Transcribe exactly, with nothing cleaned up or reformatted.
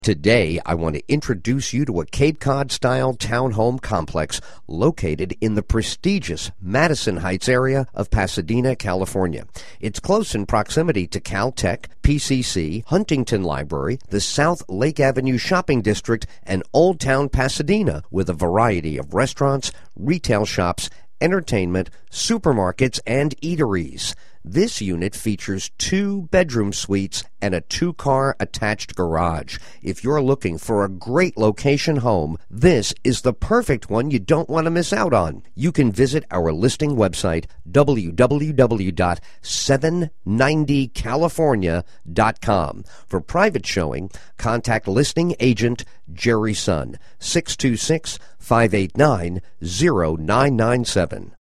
Today, I want to introduce you to a Cape Cod-style townhome complex located in the prestigious Madison Heights area of Pasadena, California. It's close in proximity to Caltech, P C C, Huntington Library, the South Lake Avenue Shopping District, and Old Town Pasadena, with a variety of restaurants, retail shops, entertainment, supermarkets, and eateries. This unit features two bedroom suites and a two-car attached garage. If you're looking for a great location home, this is the perfect one you don't want to miss out on. You can visit our listing website, w w w dot seven ninety california dot com. For private showing, contact listing agent Jerry Sun, six two six, five eight nine, zero nine nine seven.